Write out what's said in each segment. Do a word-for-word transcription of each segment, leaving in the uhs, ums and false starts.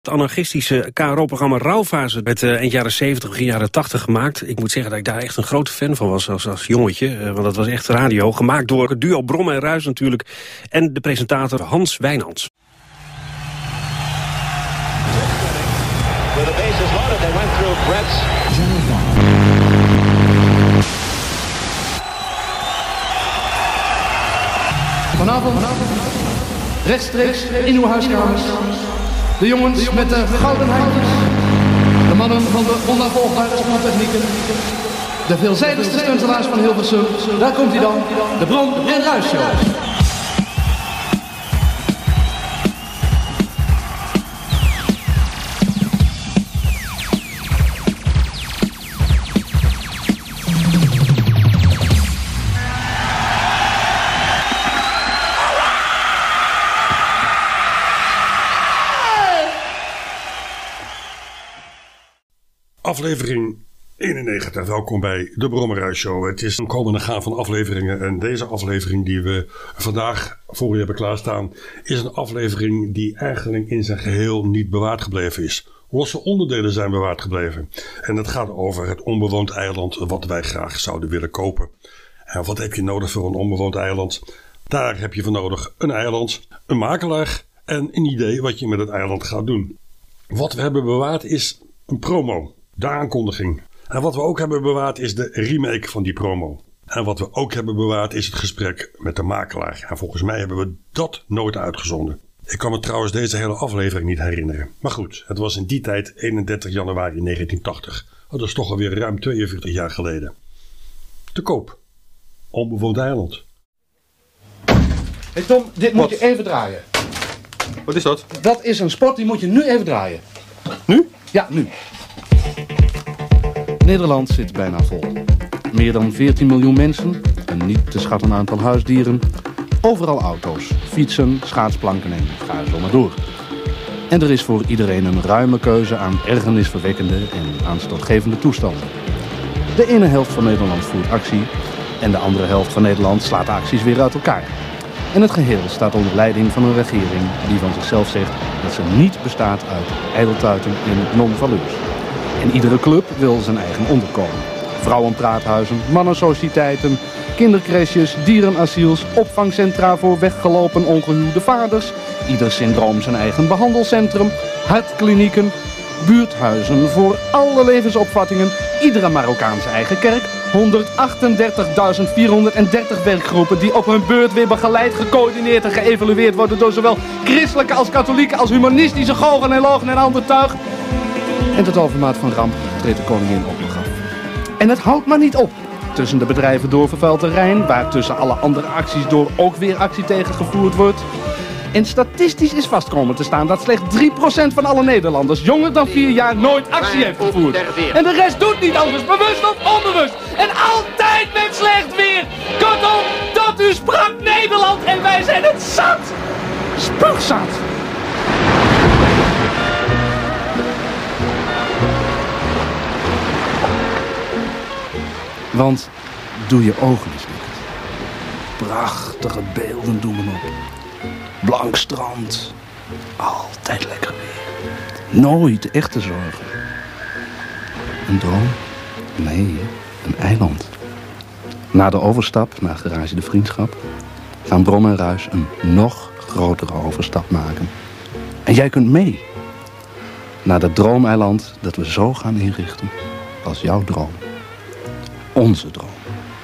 Het anarchistische K R O-programma Rouwfase werd uh, eind jaren zeventig, begin jaren tachtig gemaakt. Ik moet zeggen dat ik daar echt een grote fan van was als, als jongetje. Uh, want dat was echt radio, gemaakt door het duo Brom en Ruijs natuurlijk. En de presentator Hans Wijnands. Vanavond, rechtstreeks in uw huiskamers. De jongens met de gouden handjes. De mannen van de onnavolgbare sporttechnieken. De veelzijdigste stuntelaars van Hilversum. Daar komt hij dan, de Brom en Ruijs Show. Aflevering eenennegentig, welkom bij de Brom en Ruijs Show. Het is een komende gaan van afleveringen en deze aflevering die we vandaag voor u hebben klaarstaan is een aflevering die eigenlijk in zijn geheel niet bewaard gebleven is. Losse onderdelen zijn bewaard gebleven en het gaat over het onbewoond eiland wat wij graag zouden willen kopen. En wat heb je nodig voor een onbewoond eiland? Daar heb je voor nodig een eiland, een makelaar en een idee wat je met het eiland gaat doen. Wat we hebben bewaard is een promo. De aankondiging. En wat we ook hebben bewaard is de remake van die promo. En wat we ook hebben bewaard is het gesprek met de makelaar. En volgens mij hebben we dat nooit uitgezonden. Ik kan me trouwens deze hele aflevering niet herinneren. Maar goed, het was in die tijd eenendertig januari negentien tachtig. Dat is toch alweer ruim tweeënveertig jaar geleden. Te koop. Onbewoond eiland. Hey Tom, dit moet Wat? je even draaien. Wat is dat? Dat is een sport, die moet je nu even draaien. Nu? Ja, nu. Nederland zit bijna vol. Meer dan veertien miljoen mensen, een niet te schatten aantal huisdieren. Overal auto's, fietsen, schaatsplanken en ga zo maar door. En er is voor iedereen een ruime keuze aan ergernisverwekkende en aanstootgevende toestanden. De ene helft van Nederland voert actie en de andere helft van Nederland slaat acties weer uit elkaar. En het geheel staat onder leiding van een regering die van zichzelf zegt dat ze niet bestaat uit ijdeltuiten en non-valeurs. En iedere club wil zijn eigen onderkomen. Vrouwenpraathuizen, mannensociëteiten, kindercrèches, dierenasiels, opvangcentra voor weggelopen ongehuwde vaders. Ieder syndroom zijn eigen behandelcentrum, hartklinieken, buurthuizen voor alle levensopvattingen. Iedere Marokkaan zijn eigen kerk. honderdachtendertigduizend vierhonderddertig werkgroepen die op hun beurt weer begeleid, gecoördineerd en geëvalueerd worden door zowel christelijke als katholieke als humanistische gogen en logen en ander tuig. En tot overmaat van ramp treedt de koningin op de graf. En het houdt maar niet op. Tussen de bedrijven door vervuild terrein, waar tussen alle andere acties door ook weer actie tegen gevoerd wordt. En statistisch is vast komen te staan dat slechts drie procent van alle Nederlanders jonger dan vier jaar nooit actie heeft gevoerd. En de rest doet niet anders, bewust of onbewust. En altijd met slecht weer. Kortom, tot u sprak Nederland en wij zijn het zat. Spuugzat. Want doe je ogen eens dicht. Prachtige beelden doen me op. Blank strand. Altijd lekker weer. Nooit echte zorgen. Een droom? Nee, een eiland. Na de overstap naar Garage de Vriendschap gaan Brom en Ruijs een nog grotere overstap maken. En jij kunt mee. Naar dat droomeiland dat we zo gaan inrichten als jouw droom. Onze droom.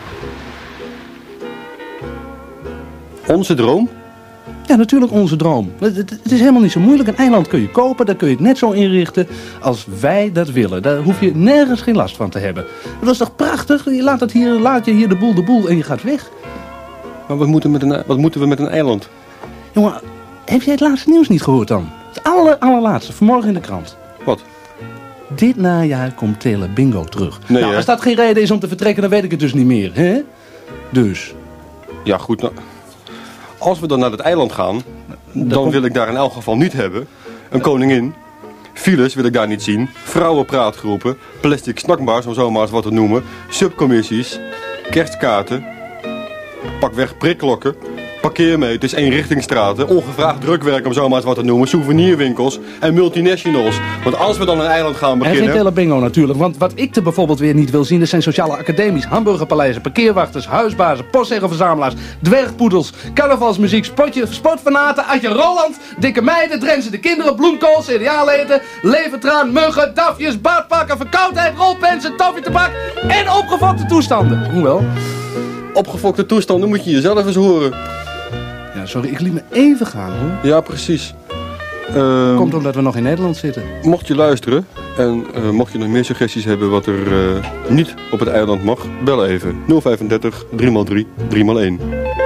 Onze droom? Ja, natuurlijk onze droom. Het, het, het is helemaal niet zo moeilijk. Een eiland kun je kopen, daar kun je het net zo inrichten als wij dat willen. Daar hoef je nergens geen last van te hebben. Dat is toch prachtig? Je laat, het hier, laat je hier de boel de boel en je gaat weg. Maar wat moeten, we met een, wat moeten we met een eiland? Jongen, heb jij het laatste nieuws niet gehoord dan? Het aller, allerlaatste, vanmorgen in de krant. Wat? Dit najaar komt Tele Bingo terug. Nee, nou, hè? als dat geen reden is om te vertrekken, dan weet ik het dus niet meer. Hè? Dus. Ja, goed. Nou, als we dan naar het eiland gaan, dan komt... wil ik daar in elk geval niet hebben een koningin. Files wil ik daar niet zien. Vrouwenpraatgroepen. Plastic snackbars, om zo maar eens wat te noemen. Subcommissies. Kerstkaarten. Pak weg prikklokken. parkeermeters, eenrichtingsstraten, ongevraagd drukwerk om zo maar eens wat te noemen, souvenirwinkels en multinationals. Want als we dan een eiland gaan beginnen... En geen telebingo natuurlijk, want wat ik er bijvoorbeeld weer niet wil zien, dat zijn sociale academies, hamburgerpaleizen, parkeerwachters, huisbazen, postzegelverzamelaars, dwergpoedels, carnavalsmuziek, spotje, sportfanaten, Adje Roland, dikke meiden, Drentse de kinderen, bloemkool, C D A-leden, levertraan, muggen, dafjes, badpakken, verkoudheid, rolpensen, toffietabak en opgefokte toestanden. Hoewel... Opgefokte toestanden moet je jezelf eens horen. Ja, sorry, ik liet me even gaan, hoor. Ja, precies. Uh, Komt omdat we nog in Nederland zitten. Mocht je luisteren en uh, mocht je nog meer suggesties hebben wat er uh, niet op het eiland mag, bel even nul vijfendertig, drie maal drie, drie maal één.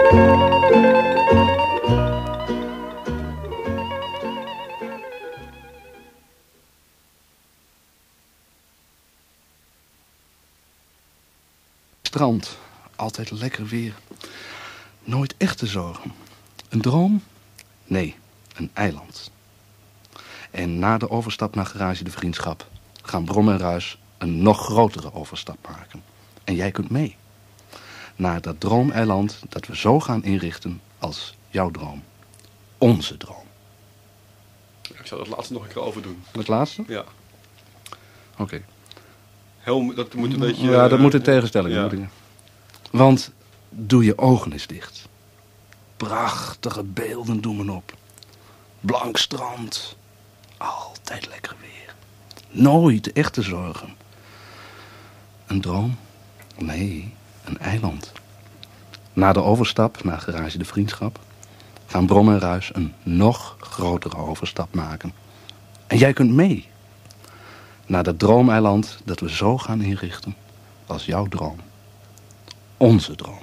Strand. Altijd lekker weer. Nooit echte zorgen. Een droom? Nee, een eiland. En na de overstap naar Garage de Vriendschap gaan Brom en Ruis een nog grotere overstap maken. En jij kunt mee. Naar dat droomeiland dat we zo gaan inrichten als jouw droom. Onze droom. Ik zal dat laatste nog een keer overdoen. Het laatste? Ja. Oké. Okay. Heel, dat moet een beetje... Ja, dat uh, moet een tegenstelling ja. worden. Want doe je ogen eens dicht. Prachtige beelden doen me op. Blank strand. Altijd lekker weer. Nooit echte zorgen. Een droom? Nee, een eiland. Na de overstap naar Garage de Vriendschap gaan Brom en Ruis een nog grotere overstap maken. En jij kunt mee. Naar dat droomeiland dat we zo gaan inrichten als jouw droom. Onze droom.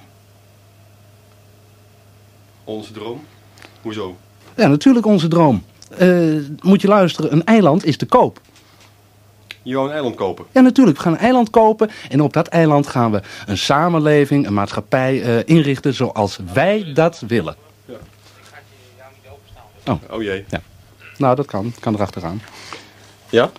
Onze droom? Hoezo? Ja, natuurlijk onze droom. Uh, moet je luisteren, een eiland is te koop. Je wou een eiland kopen? Ja, natuurlijk. We gaan een eiland kopen. En op dat eiland gaan we een samenleving, een maatschappij uh, inrichten zoals wij dat willen. Ja. Oh, oh jee. Ja. Nou, dat kan. Kan erachteraan. Ja?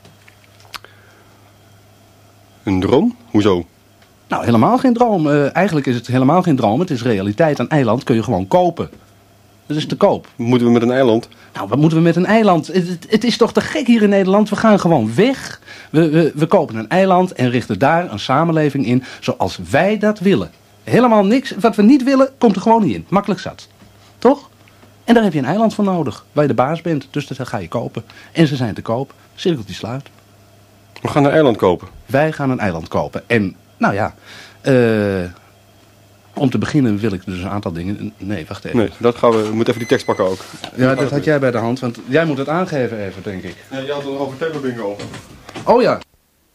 Een droom? Hoezo? Nou, helemaal geen droom. Uh, eigenlijk is het helemaal geen droom. Het is realiteit. Een eiland kun je gewoon kopen. Dat is te koop. Wat moeten we met een eiland? Nou, wat moeten we met een eiland? Het, het, het is toch te gek hier in Nederland? We gaan gewoon weg. We, we, we kopen een eiland en richten daar een samenleving in zoals wij dat willen. Helemaal niks. Wat we niet willen, komt er gewoon niet in. Makkelijk zat. Toch? En daar heb je een eiland voor nodig. Waar je de baas bent. Dus dat ga je kopen. En ze zijn te koop. Cirkeltje sluit. We gaan een eiland kopen. Wij gaan een eiland kopen. En, nou ja... Uh, om te beginnen wil ik dus een aantal dingen... Nee, wacht even. Nee, dat gaan we... We moeten even die tekst pakken ook. Ja, dat had jij bij de hand. Want jij moet het aangeven even, denk ik. Ja, je had het nog over telebingo. Oh ja.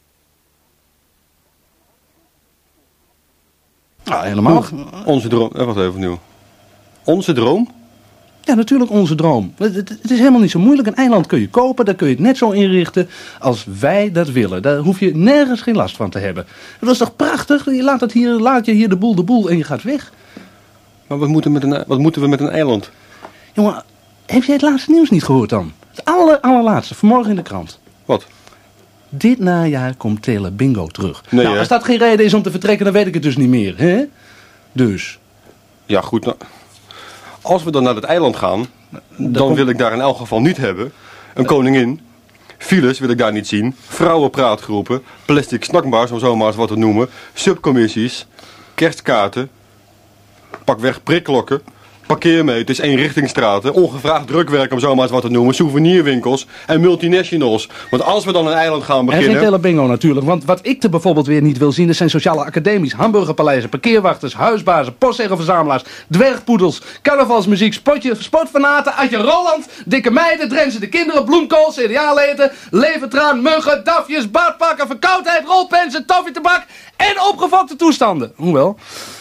Nou, helemaal... Onze droom... Eh, wacht even opnieuw. Onze droom? Ja, natuurlijk onze droom. Het, het, het is helemaal niet zo moeilijk. Een eiland kun je kopen, daar kun je het net zo inrichten als wij dat willen. Daar hoef je nergens geen last van te hebben. Dat is toch prachtig? Je laat, het hier, laat je hier de boel de boel en je gaat weg. Maar wat moeten, we met een, wat moeten we met een eiland? Jongen, heb jij het laatste nieuws niet gehoord dan? Het aller, allerlaatste, vanmorgen in de krant. Wat? Dit najaar komt Telebingo terug. Nee, nou, hè? als dat geen reden is om te vertrekken, dan weet ik het dus niet meer. Hè? Dus. Ja, goed. Nou, als we dan naar het eiland gaan, dan komt... wil ik daar in elk geval niet hebben een koningin. Files wil ik daar niet zien. Vrouwenpraatgroepen. Plastic snackbars, om zo maar eens wat te noemen. Subcommissies. Kerstkaarten. Pakweg prikklokken. Parkeermeters, eenrichtingsstraten, ongevraagd drukwerk om zo maar eens wat te noemen, souvenirwinkels en multinationals. Want als we dan een eiland gaan beginnen... En geen telebingo natuurlijk, want wat ik er bijvoorbeeld weer niet wil zien, dat zijn sociale academies, hamburgerpaleizen, parkeerwachters, huisbazen, postzegelverzamelaars, dwergpoedels, carnavalsmuziek, spotje, sportfanaten, Adje Roland, dikke meiden, Drentse de kinderen, bloemkool, C D A-leden, levertraan, muggen, dafjes, badpakken, verkoudheid, rolpensen, toffietabak en opgefokte toestanden. Hoewel...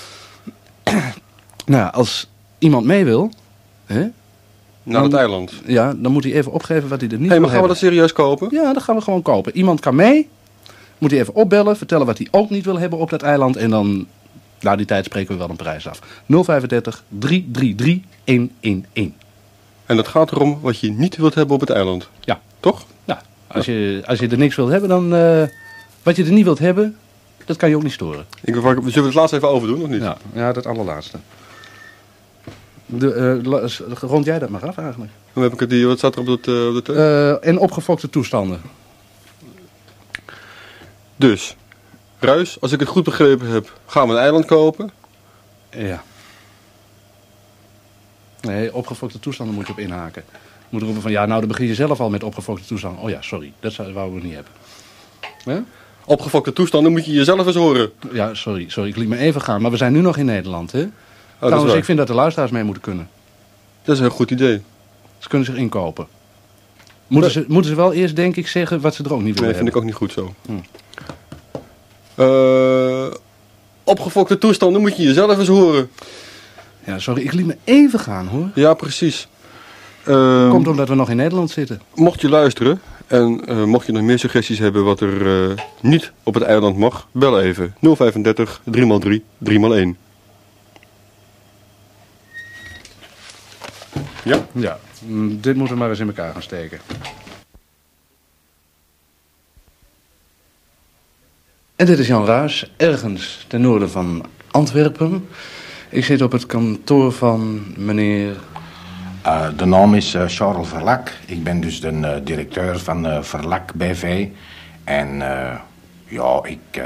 nou ja, als... iemand mee wil, hè? Naar het eiland. Ja, dan moet hij even opgeven wat hij er niet hey, wil maar gaan we dat serieus kopen? Ja, dat gaan we gewoon kopen. Iemand kan mee, moet hij even opbellen, vertellen wat hij ook niet wil hebben op dat eiland. En dan, na die tijd spreken we wel een prijs af. nul vijfendertig, drie drie drie, een een een. En dat gaat erom wat je niet wilt hebben op het eiland. Ja. Toch? Ja, als je, als je er niks wilt hebben, dan... Uh, wat je er niet wilt hebben, dat kan je ook niet storen. Ik, zullen we het laatst even overdoen, of niet? Ja, ja, dat allerlaatste. De, uh, rond jij dat maar af eigenlijk. Hoe heb ik het hier? Wat staat er op dat, uh, op dat uh, En opgefokte toestanden. Dus, Ruis, als ik het goed begrepen heb, gaan we een eiland kopen? Ja. Nee, opgefokte toestanden moet je op inhaken. Je moet roepen van, ja, nou dan begin je zelf al met opgefokte toestanden. Oh ja, sorry, dat wouden we niet hebben. Ja? Opgefokte toestanden moet je jezelf eens horen. Ja, sorry, sorry, ik liet me even gaan. Maar we zijn nu nog in Nederland, hè? Oh, Trouwens, ik vind dat de luisteraars mee moeten kunnen. Dat is een goed idee. Ze kunnen zich inkopen. Moeten, ze, moeten ze wel eerst, denk ik, zeggen wat ze er ook niet willen Nee, vind hebben. ik ook niet goed zo. Hm. Uh, opgefokte toestanden moet je jezelf eens horen. Ja, sorry, ik liet me even gaan, hoor. Ja, precies. Uh, Komt omdat we nog in Nederland zitten. Mocht je luisteren en uh, mocht je nog meer suggesties hebben wat er uh, niet op het eiland mag, bel even nul vijfendertig drie maal drie drie maal één. Ja? Ja, mm, dit moeten we maar eens in elkaar gaan steken. En dit is Jan Ruis, ergens ten noorden van Antwerpen. Ik zit op het kantoor van meneer... Uh, de naam is uh, Charles Verlak. Ik ben dus de uh, directeur van uh, Verlak B V. En uh, ja, ik, uh,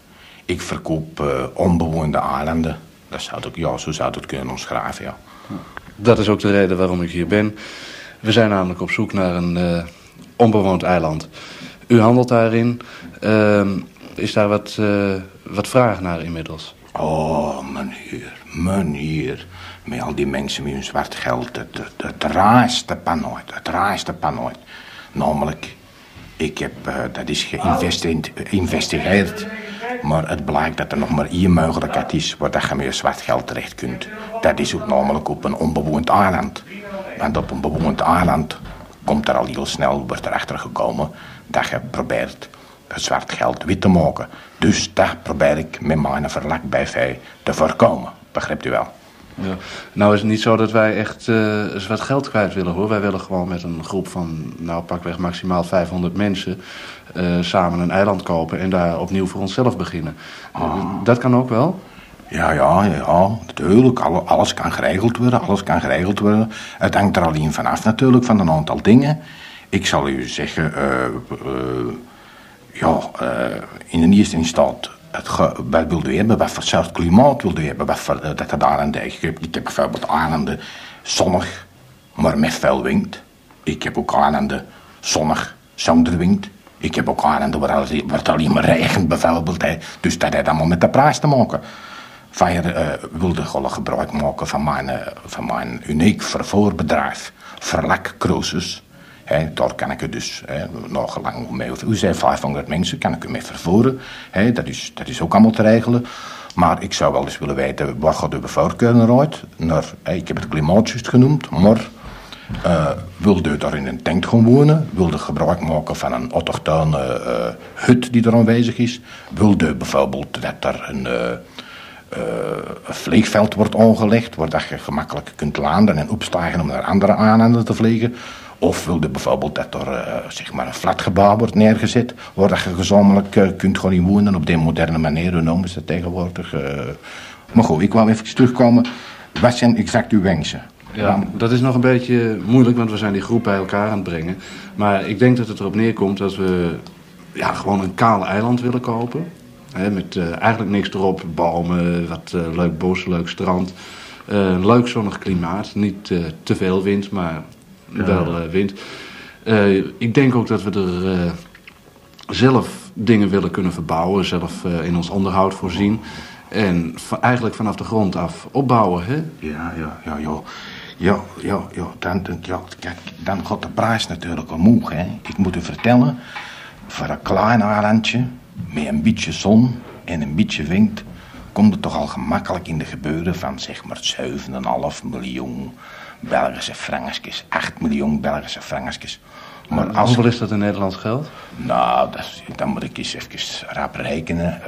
ik verkoop uh, onbewoonde eilanden. Dat zou het, ja, zo zou het kunnen omschrijven, ja. Dat is ook de reden waarom ik hier ben. We zijn namelijk op zoek naar een uh, onbewoond eiland. U handelt daarin. Uh, is daar wat, uh, wat vraag naar inmiddels? Oh, meneer, meneer. Met al die mensen met hun zwart geld. Het, het, het raaiste pan ooit. Het raaiste pan ooit. Namelijk, ik heb, uh, dat is geïnvestigeerd. Maar het blijkt dat er nog maar één mogelijkheid is waar je met je zwart geld terecht kunt. Dat is ook namelijk op een onbewoond eiland. Want op een bewoond eiland komt er al heel snel, wordt erachter gekomen dat je probeert het zwart geld wit te maken. Dus dat probeer ik met mijn Verlak B V te voorkomen. Begrijpt u wel? Ja. Nou is het niet zo dat wij echt uh, zwart geld kwijt willen, hoor. Wij willen gewoon met een groep van, nou pakweg maximaal vijfhonderd mensen... Uh, samen een eiland kopen en daar opnieuw voor onszelf beginnen. Uh, oh. Dat kan ook wel? Ja, ja, ja, natuurlijk. Alles kan geregeld worden, alles kan geregeld worden. Het hangt er alleen vanaf natuurlijk, van een aantal dingen. Ik zal u zeggen, uh, uh, ja, uh, in de eerste instantie... Het ge, wat wilde u hebben? Wat voor soort klimaat wilde u hebben? Wat voor, uh, dat er daar aan de, ik, heb, ik heb bijvoorbeeld eilanden zonnig, maar met veel wind. Ik heb ook eilanden zonnig, zonder wind. Ik heb ook eilanden waar, waar het alleen maar regent bijvoorbeeld. Hè. Dus dat heeft allemaal met de prijs te maken. Van je uh, wilde gewoon gebruik maken van mijn, uh, van mijn uniek vervoerbedrijf. Verlak Cruises. He, daar kan ik u dus he, nog lang mee, u zei vijfhonderd mensen, kan ik u mee vervoeren. He, dat, is, dat is ook allemaal te regelen. Maar ik zou wel eens willen weten, waar gaat uw voorkeur naar uit? Naar, he, ik heb het klimaat juist genoemd, maar uh, wilde u daar in een tent gaan wonen? Wilde u gebruik maken van een autochtone uh, hut die er aanwezig is? Wilde u bijvoorbeeld dat er een... Uh, Uh, een vliegveld wordt aangelegd, waar dat je gemakkelijk kunt landen en opstijgen om naar andere eilanden te vliegen. Of wilde bijvoorbeeld dat er uh, zeg maar een flatgebouw wordt neergezet, waar dat je gezamenlijk uh, kunt gaan in wonen op die moderne manier, hoe noemen ze dat tegenwoordig. Uh, maar goed, ik wou even terugkomen. Wat zijn exact uw wensen? Ja, dat is nog een beetje moeilijk, want we zijn die groep bij elkaar aan het brengen. Maar ik denk dat het erop neerkomt dat we ja, gewoon een kaal eiland willen kopen. He, met uh, eigenlijk niks erop, bomen, wat uh, leuk bos, leuk strand. Uh, een leuk zonnig klimaat, niet uh, te veel wind, maar ja. wel uh, wind. Uh, ik denk ook dat we er uh, zelf dingen willen kunnen verbouwen, zelf uh, in ons onderhoud voorzien. En va- eigenlijk vanaf de grond af opbouwen, hè? Ja, ja, ja, ja. Ja, ja, ja, dan, ja, kijk, dan gaat de prijs natuurlijk omhoog, hè. Ik moet u vertellen, voor een klein eilandje... met een beetje zon en een beetje wind... komt het toch al gemakkelijk in de gebeuren van zeg maar zeven komma vijf miljoen Belgische frankjes. acht miljoen Belgische frankjes. Maar als... Hoeveel is dat in Nederlands geld? Nou, dat, dan moet ik eens even rap rekenen.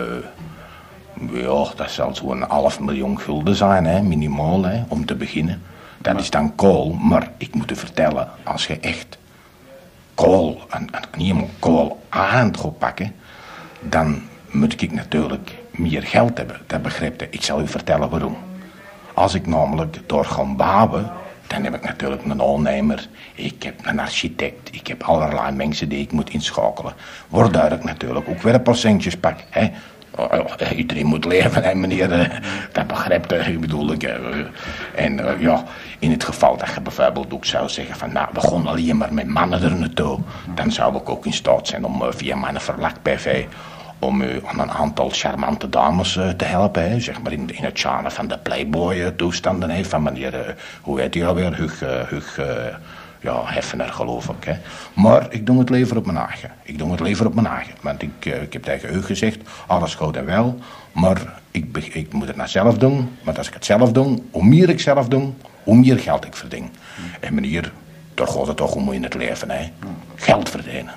Uh, ja, dat zal zo'n half miljoen gulden zijn, hè, minimaal, hè, om te beginnen. Dat maar... is dan kool, maar ik moet u vertellen, als je echt kool, en, en niet helemaal kool aan gaat pakken... dan moet ik natuurlijk meer geld hebben. Dat begrijpt u. Ik zal u vertellen waarom. Als ik namelijk door ga bouwen, dan heb ik natuurlijk een ondernemer, ik heb een architect, ik heb allerlei mensen die ik moet inschakelen. Waardoor ik natuurlijk ook weer een procentjes pak. Hè. Iedereen moet leven, hè, meneer. Dat begrijpt ik, bedoel ik. En uh, ja, in het geval dat je bijvoorbeeld ook zou zeggen van, nou, we gaan alleen maar met mannen er naartoe, dan zou ik ook in staat zijn om uh, via Mannenverlag B V om u aan een aantal charmante dames uh, te helpen, hè, zeg maar in, in het genre van de Playboy-toestanden, hè, van meneer, uh, hoe heet hij alweer, Hug, uh, Hug uh, ja, Heffener geloof ik. Hè. Maar ik doe het liever op mijn eigen. Ik doe het liever op mijn eigen. Want ik, uh, ik heb tegen u gezegd, alles goed en wel, maar ik, ik moet het nou zelf doen. Want als ik het zelf doe, hoe meer ik zelf doe, hoe meer geld ik verdien. Mm. En meneer, daar gaat het toch om in het leven, hè. Mm. Geld verdienen.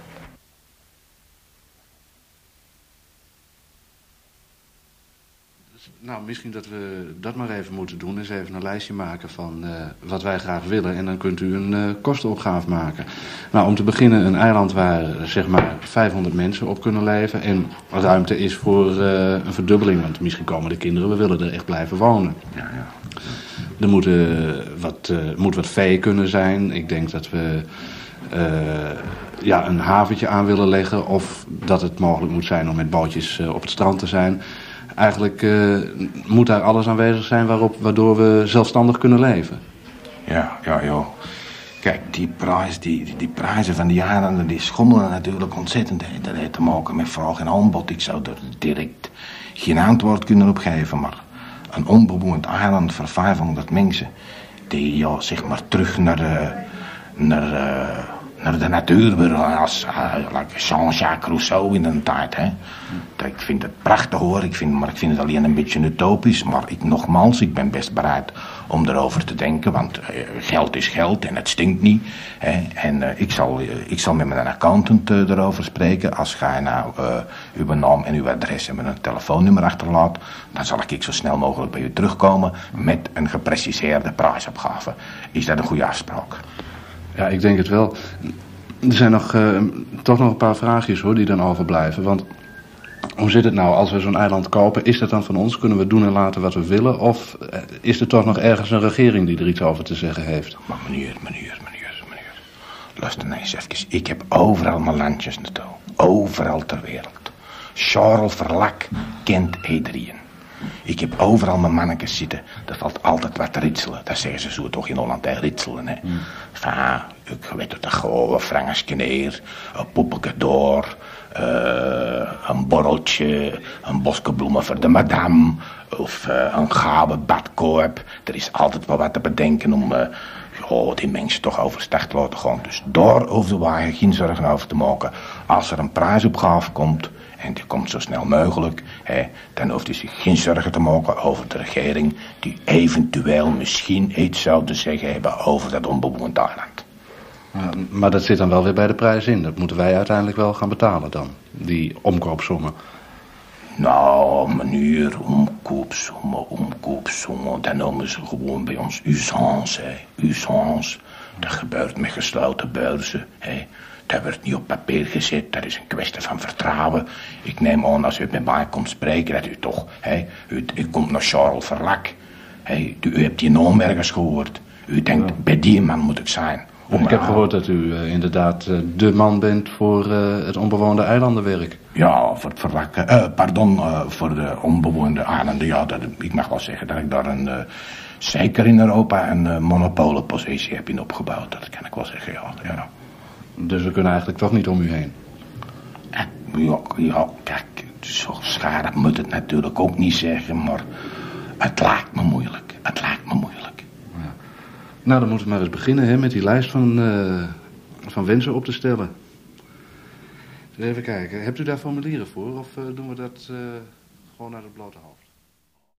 Nou, misschien dat we dat maar even moeten doen. Eens even een lijstje maken van uh, wat wij graag willen. En dan kunt u een uh, kostenopgave maken. Nou, om te beginnen een eiland waar zeg maar vijfhonderd mensen op kunnen leven. En ruimte is voor uh, een verdubbeling. Want misschien komen de kinderen, we willen er echt blijven wonen. Ja, ja. Er moet, uh, wat, uh, moet wat vee kunnen zijn. Ik denk dat we uh, ja, een haventje aan willen leggen. Of dat het mogelijk moet zijn om met bootjes uh, op het strand te zijn. Eigenlijk uh, moet daar alles aanwezig zijn waarop, waardoor we zelfstandig kunnen leven. Ja, ja, joh. Kijk, die, prijs, die, die, die prijzen van die eilanden die schommelen natuurlijk ontzettend. Dat heeft te maken met vraag en aanbod. Ik zou er direct geen antwoord kunnen op geven, maar een onbewoond eiland voor vijfhonderd mensen die ja, zeg maar terug naar de, naar, uh, naar de natuur willen als uh, like Jean-Jacques Rousseau in de tijd. Hè. Ik vind het prachtig hoor, ik vind, maar ik vind het alleen een beetje utopisch. Maar ik, nogmaals, ik ben best bereid om erover te denken, want uh, geld is geld en het stinkt niet. Hè. En uh, ik, zal, uh, ik zal met mijn accountant uh, erover spreken. Als gij nou uh, uw naam en uw adres en een telefoonnummer achterlaat, dan zal ik zo snel mogelijk bij u terugkomen met een gepreciseerde prijsopgave. Is dat een goede afspraak? Ja, ik denk het wel. Er zijn nog, uh, toch nog een paar vraagjes hoor, die dan overblijven. Want hoe zit het nou als we zo'n eiland kopen? Is dat dan van ons? Kunnen we doen en laten wat we willen? Of uh, is er toch nog ergens een regering die er iets over te zeggen heeft? Maar meneer, meneer, meneer, meneer. Luister nou eens even. Ik heb overal mijn landjes naartoe. Overal ter wereld. Charles Verlak kent iedereen. Ik heb overal mijn mannetjes zitten. Er valt altijd wat te ritselen. Dat zeggen ze zo toch in Holland, hè, ritselen. Hè. Mm. Enfin, ik weet het gewoon, een frangesje neer, een poppetje door, uh, een borreltje, een bosje bloemen voor de madame, of uh, een gouden badkoop. Er is altijd wel wat te bedenken om uh, oh, die mensen toch overstag te laten gaan. Dus daar hoefden wij geen zorgen over te maken. Als er een prijsopgave komt, en die komt zo snel mogelijk, hè, dan hoeft hij zich geen zorgen te maken over de regering die eventueel misschien iets zou te zeggen hebben over dat onbewoond eiland. Ja, maar dat zit dan wel weer bij de prijs in. Dat moeten wij uiteindelijk wel gaan betalen dan, die omkoopsommen. Nou, meneer, omkoopsommen, omkoopsommen, dat noemen ze gewoon bij ons usance, hè, usance. Dat gebeurt met gesloten beurzen, hè. Dat wordt niet op papier gezet, dat is een kwestie van vertrouwen. Ik neem aan, als u met mij komt spreken, dat u toch, hè, u, u komt naar Charles Verlak. Hè, u, u hebt die naam ergens gehoord. U denkt, ja, bij die man moet ik zijn. Ik heb gehoord dat u uh, inderdaad uh, de man bent voor uh, het onbewoonde eilandenwerk. Ja, voor het Verlak, uh, pardon, uh, voor de onbewoonde eilanden. Ja, dat, ik mag wel zeggen dat ik daar een, uh, zeker in Europa een uh, monopolenpositie heb in opgebouwd. Dat kan ik wel zeggen, ja. ja. Dus we kunnen eigenlijk toch niet om u heen? Ja, ja, kijk, zo scharig moet het natuurlijk ook niet zeggen, maar het lijkt me moeilijk. Het lijkt me moeilijk. Ja. Nou, dan moeten we maar eens beginnen hè, met die lijst van, uh, van wensen op te stellen. Even kijken, hebt u daar formulieren voor of uh, doen we dat uh, gewoon uit het blote hoofd?